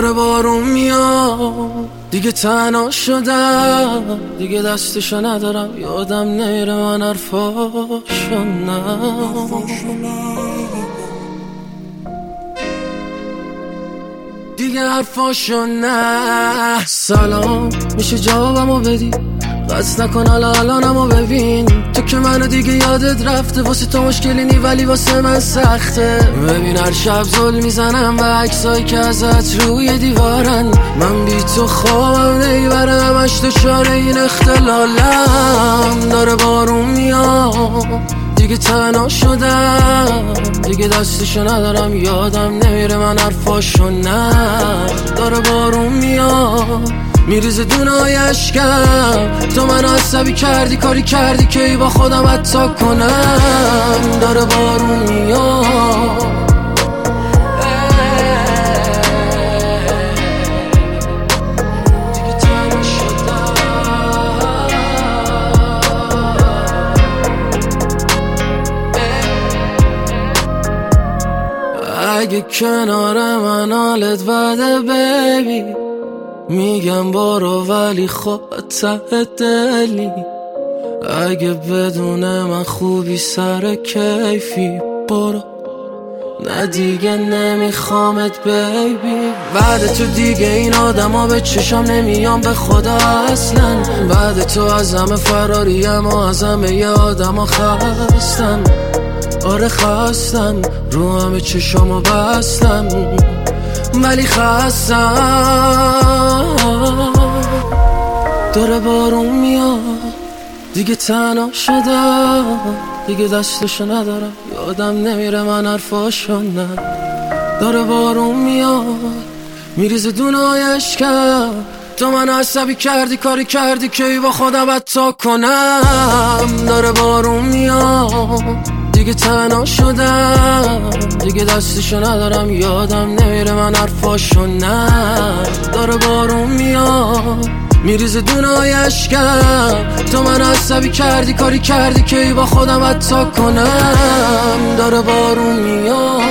داره بارون میاد، دیگه تنها شدم، دیگه دستشو ندارم، یادم نیره من حرفاشو نه. دیگه حرفاشو نه. سلام، میشه جوابمو بدی؟ قصد نکن الانمو ببین، تو که منو دیگه یادت رفته، واسه تو مشکلی نی ولی واسه من سخته. ببین هر شب زل میزنم به عکسایی که ازت روی دیوارن، من بی تو خوابم نیبرم، همش دچار این اختلالم. داره بارون میاد، دیگه تنها شدم، دیگه دستشو ندارم، یادم نمیره من حرفاشو نه. داره بارون میاد، میریزه دونای اشکم، تو منو عصبی کردی، کاری کردی که ای با خودم حتی کنم. داره بارون میاد، دیگه تنها شدم. اگه کنار من حالت بده بیبی، میگم برو ولی خب ته دلی، اگه بدون من خوبی سر کیفی برو، نه دیگه نمیخوامت بیبی. بعد تو دیگه این آدما به چشم نمیام به خدا اصلا، بعد تو از همه فراریم و از همه یه آدما خستم. آره خستم، رو همه چشامو بستم ولی خستم. داره بارون میاد، دیگه تنها شدم، دیگه دستشو ندارم، یادم نمیره من حرفاشو نه. داره بارون میاد، میریزه دونای اشکم، تو منو عصبی کردی، کاری کردی که ای با خودم حتی کنم. داره بارون میاد، دیگه تنها شدم، دیگه دستشو ندارم، یادم نمیره من حرفاشو نه. داره بارون میاد، میریزه دونای اشکم، تو منو عصبی کردی، کاری کردی که ای با خودم حتی کنم. داره بارون میاد.